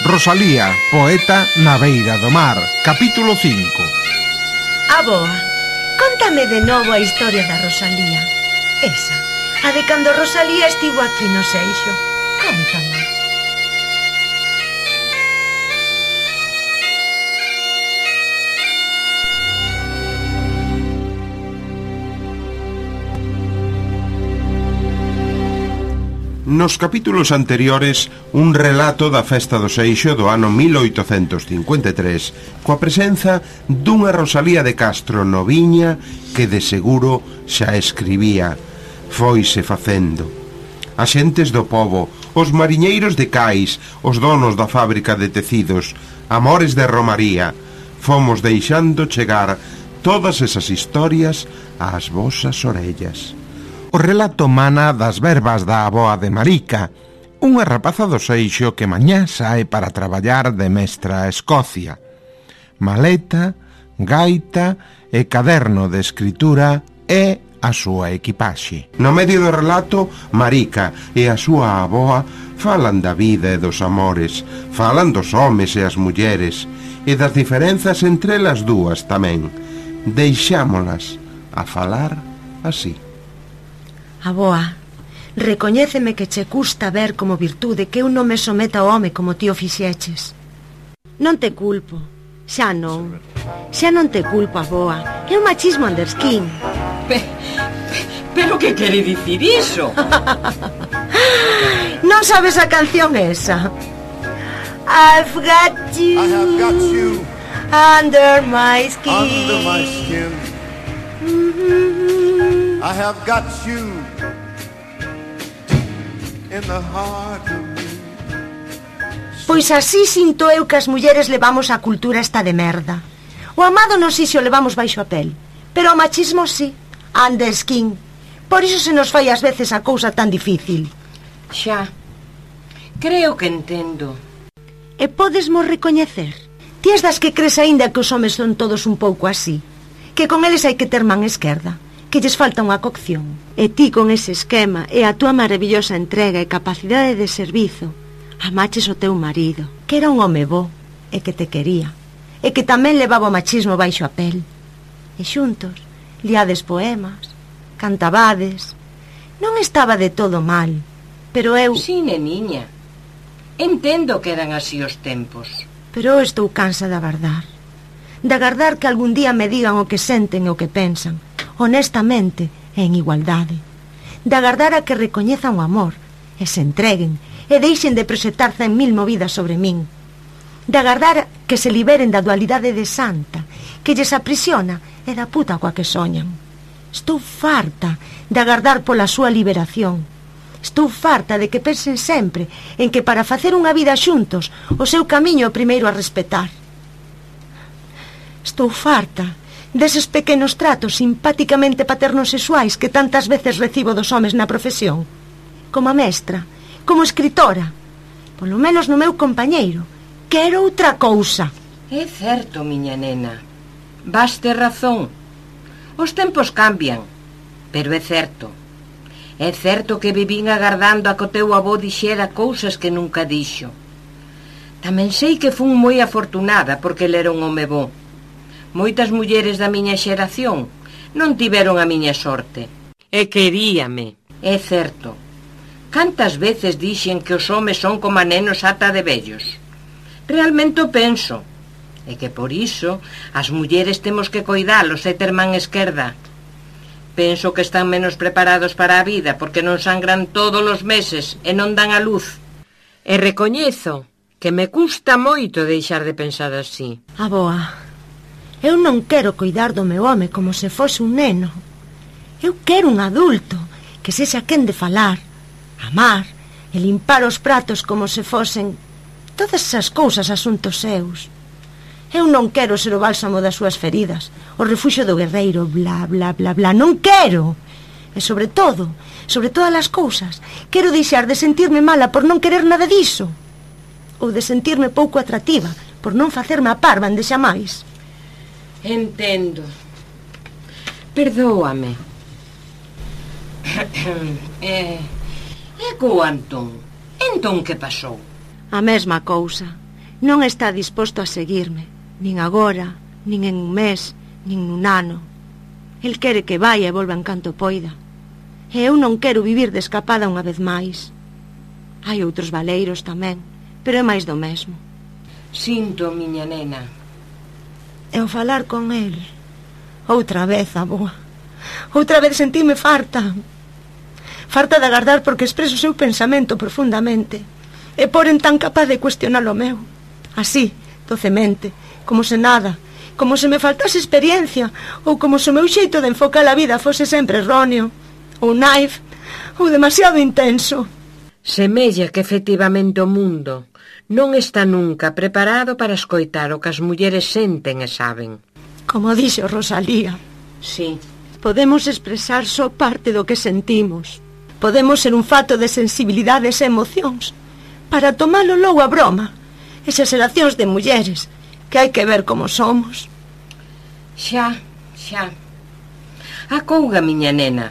Rosalía, poeta na beira do mar. Capítulo 5. Aboa, contame de novo a historia da Rosalía. Esa, a de cando Rosalía estivo aquí no Seixo. Contame. Nos capítulos anteriores, un relato da festa do Seixo do ano 1853, coa presenza dunha Rosalía de Castro noviña que de seguro xa escribía. Foise facendo. As xentes do pobo, os mariñeiros de cais, os donos da fábrica de tecidos, amores de romaría, fomos deixando chegar todas esas historias ás vosas orellas. O relato mana das verbas da avoa de Marica, unha rapaza do Seixo que mañá sae para traballar de mestra a Escocia. Maleta, gaita e caderno de escritura é a súa equipaxe. No medio do relato, Marica e a súa avoa falan da vida e dos amores, falan dos homes e as mulleres e das diferenzas entre elas dúas tamén. Deixámolas a falar así. Aboa, recoñéceme que che custa ver como virtude que eu non me someta ao home como ti o fixeches. Non te culpo, xa non te culpo, aboa. É un machismo underskin. Pero que quere dicir iso? Non sabes a canción esa? I've got you, I have got you under my skin. under my skin. I have got you in the heart of me. Pois así sinto eu que as mulleres levamos a cultura esta de merda. O amado non si se o levamos baixo a pel, pero o machismo si, under skin. Por iso se nos fai ás veces a cousa tan difícil. Xa, creo que entendo. E podesmo recoñecer? Ti es das que crees aínda que os homes son todos un pouco así, que con eles hai que ter man esquerda, que lles falta unha cocción. E ti con ese esquema e a túa maravillosa entrega e capacidade de servizo amaches o teu marido, que era un home bo e que te quería, e que tamén levaba o machismo baixo a pel. E xuntos liades poemas, cantabades. Non estaba de todo mal, pero eu... Si, neniña, entendo que eran así os tempos. Pero eu estou cansa de agardar. De agardar que algún día me digan o que senten e o que pensan, honestamente e en igualdade. De agardar a que recoñezan o amor e se entreguen e deixen de proxectar 100.000 movidas sobre min. De agardar que se liberen da dualidade de santa que lles aprisiona e da puta coa que soñan. Estou farta de agardar pola súa liberación. Estou farta de que pensen sempre en que para facer unha vida xuntos o seu camiño é o primeiro a respetar. Estou farta deses pequenos tratos simpáticamente paternosexuais que tantas veces recibo dos homes na profesión. Como mestra, como escritora, polo menos no meu compañeiro. Quero outra cousa. É certo, miña nena. Vas ter razón. Os tempos cambian, pero é certo. É certo que vivín agardando a que o teu avó dixera cousas que nunca dixo. Tamén sei que fun moi afortunada porque ele era un home bo. Moitas mulleres da miña xeración non tiveron a miña sorte. E queríame. É certo. Cantas veces dixen que os homes son como nenos ata de vellos. Realmente o penso. E que por iso as mulleres temos que coidalos e ter man esquerda. Penso que están menos preparados para a vida porque non sangran todos os meses e non dan a luz. E recoñezo que me custa moito deixar de pensar así. Aboa, eu non quero coidar do meu home como se fose un neno. Eu quero un adulto que sexa quen de falar, amar e limpar os pratos como se fosen todas esas cousas asuntos seus. Eu non quero ser o bálsamo das súas feridas, o refuxio do guerreiro, bla, bla, bla, bla. Non quero. E sobre todas as cousas, quero deixar de sentirme mala por non querer nada diso. Ou de sentirme pouco atractiva por non facerme a parva ende xamais. Entendo. Perdóame. E co Antón? Entón que pasou? A mesma cousa. Non está disposto a seguirme, nin agora, nin en un mes, nin nun ano. El quere que vai e volva en canto poida. E eu non quero vivir de escapada unha vez máis. Hai outros valeiros tamén, pero é máis do mesmo. Sinto, miña nena. E ao falar con el, outra vez, avoa, outra vez sentime farta. Farta de agardar porque expreso o seu pensamento profundamente e poren tan capaz de cuestionar o meu. Así, docemente, como se nada, como se me faltase experiencia, ou como se o meu xeito de enfocar a vida fose sempre erróneo, ou naif, ou demasiado intenso. Semella que efectivamente o mundo non está nunca preparado para escoitar o que as mulleres senten e saben. Como dixo Rosalía, Sí, podemos expresar só parte do que sentimos. Podemos ser un fato de sensibilidades e emocións para tomalo logo a broma. Esas xeracións de mulleres que hai que ver como somos. xa. Acouga, miña nena.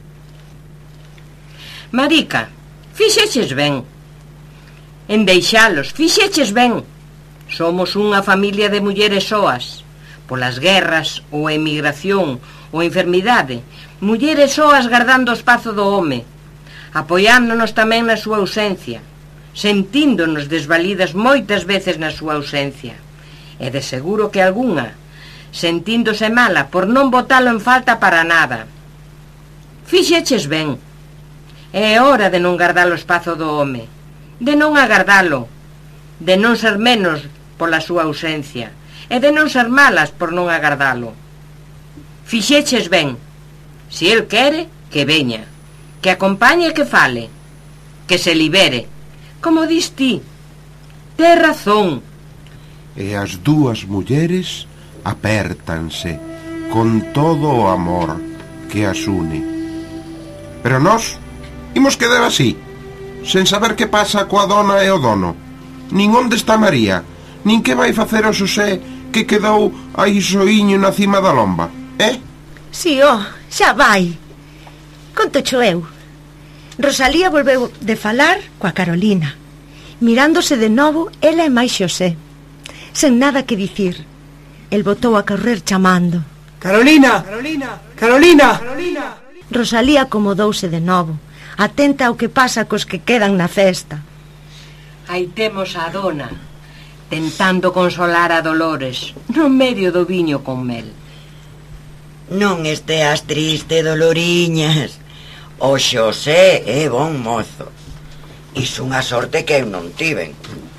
Marica, fixeches ben. En deixalos, fixeches ben. Somos unha familia de mulleres soas. Polas guerras, ou a emigración, ou a enfermidade. Mulleres soas gardando o espazo do home. Apoiándonos tamén na súa ausencia. Sentíndonos desvalidas moitas veces na súa ausencia. E de seguro que algunha, sentíndose mala por non botalo en falta para nada. Fixeches ben. É hora de non gardar o espazo do home, de non agardalo, de non ser menos pola súa ausencia, e de non ser malas por non agardalo. Fixeches ben. Si el quere, que veña, que acompañe e que fale, que se libere. Como dis ti, tes razón. E as dúas mulleres apértanse con todo o amor que as une. Pero nós imos quedar así, sen saber que pasa coa dona e o dono, nin onde está María, nin que vai facer o Xosé que quedou aí soiño na cima da lomba, Si, xa vai. Contocho eu. Rosalía volveu de falar coa Carolina, mirándose de novo ela e máis Xosé, sen nada que dicir. El botou a correr chamando: Carolina! Carolina! Rosalía acomodouse de novo, atenta ao que pasa cos que quedan na festa. Aí temos a dona, tentando consolar a Dolores, no medio do viño con mel. Non esteas triste, Doloriñas. O Xosé é bon mozo. Iso unha sorte que eu non tiven.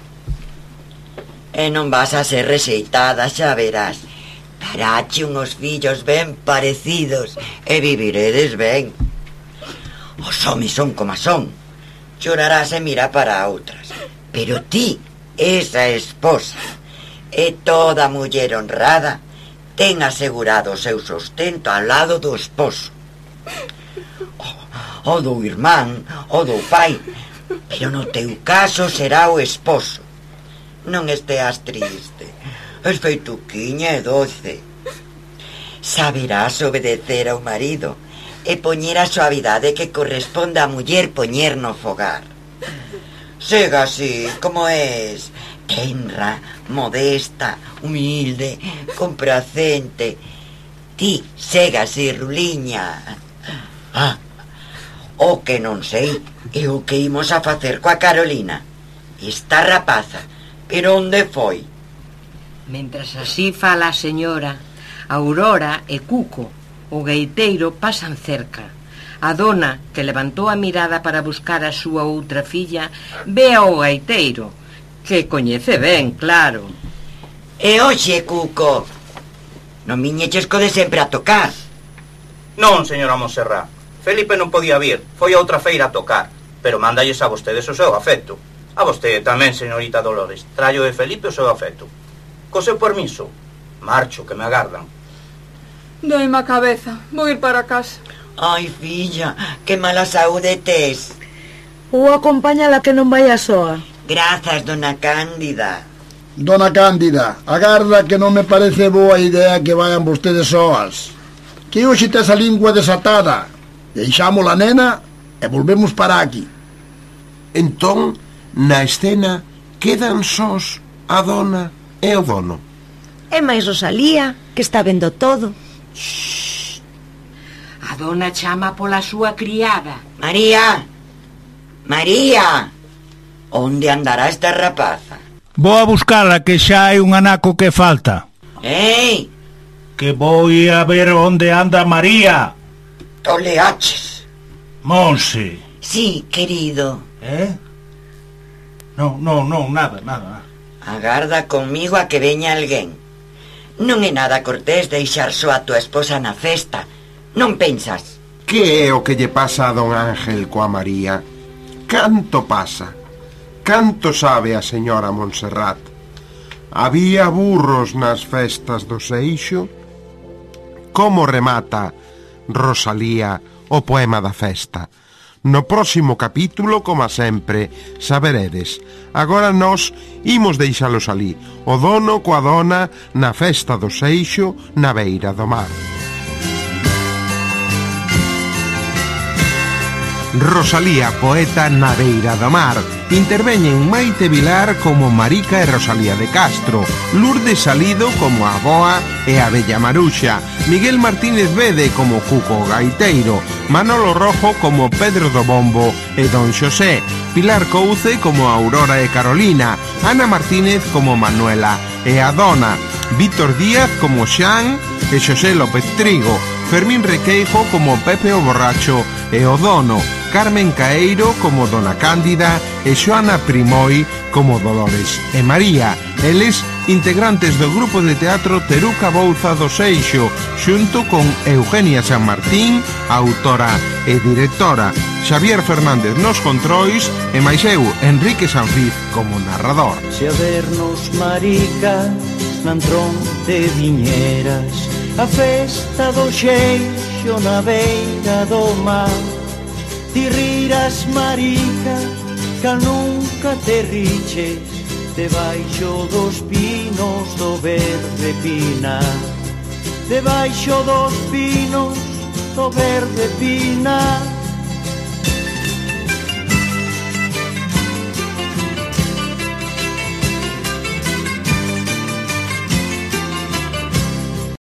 E non vas a ser rexeitada, xa verás. Darache unhos fillos ben parecidos e viviredes ben. Os homes son como son. Chorarás e mira para outras. Pero ti, esa esposa, e toda muller honrada, ten asegurado o seu sustento ao lado do esposo. O do irmán, o do pai, pero no teu caso será o esposo. Non esteas triste, es feituquiña e doce. Saberás obedecer ao marido e poñer a suavidade que corresponde á muller poñer no fogar. Sega así, como es, tenra, modesta, humilde, complacente. Ti, sega así, Ruliña. O que non sei é o que imos a facer coa Carolina. Esta rapaza, pero onde foi? Mentras así fala a señora, Aurora e Cuco, o gaiteiro, pasan cerca. A dona, que levantou a mirada para buscar a súa outra filla, ve ao gaiteiro, que coñece ben, claro. E oxe, Cuco, non viñeches co de sempre a tocar? Non, señora Monserrat. Felipe non podía vir, foi a outra feira a tocar, pero mándalles a vostedes o seu afecto. A vostede tamén, señorita Dolores, traio de Felipe o seu afecto. Co seu permiso, marcho, que me agardan. Doime a cabeza, vou ir para casa. Ai, filla, que mala saúde tes. Ou acompáñala que non vai a soa. Grazas, dona Cándida. Dona Cándida, agarda que non me parece boa idea que vayan vostedes soas. Que hoxe tes a lingua desatada. Deixamos a nena e volvemos para aquí. Entón, na escena, quedan sós a dona e o dono. E máis Rosalía, que está vendo todo. A dona chama pola súa criada. María! María! Onde andará esta rapaza? Vou a buscala, que xa hai un anaco que falta. Ei! Que vou a ver onde anda María. Toleaches. Monse. Sí, querido. Non, nada. Agarda conmigo a que veña alguén. Non é nada cortés deixar só a tua esposa na festa. Non pensas? Que é o que lle pasa a don Ángel coa María? Canto pasa? Canto sabe a señora Montserrat? Había burros nas festas do Seixo? Como remata Rosalía o poema da festa? No próximo capítulo, como sempre, saberedes. Agora nós imos deixalos ali, o dono coa dona na festa do Seixo na beira do mar. Rosalía, poeta na beira do mar. Interveñen Maite Vilar como Marica e Rosalía de Castro, Lourdes Salido como a Boa e a Bella Maruxa, Miguel Martínez Bede como Cuco Gaiteiro, Manolo Rojo como Pedro do Bombo e Don Xosé, Pilar Couce como Aurora e Carolina, Ana Martínez como Manuela e a Dona, Víctor Díaz como Xan e Xosé López Trigo, Fermín Requeijo como Pepe o Borracho e o Dono, Carmen Caeiro como Dona Cándida e Xoana Primoi como Dolores e María, eles integrantes do grupo de teatro Teruca Bouza do Seixo, xunto con Eugenia San Martín, autora e directora, Xavier Fernández nos controis e máis eu, Enrique Sanfiz, como narrador. Se a vernos maricas nantron de viñeras, a festa do Xeixo na beira do mar. Ti riras, marica, que nunca te riches debaixo dos pinos do verde pinar. Debaixo dos pinos do verde pinar.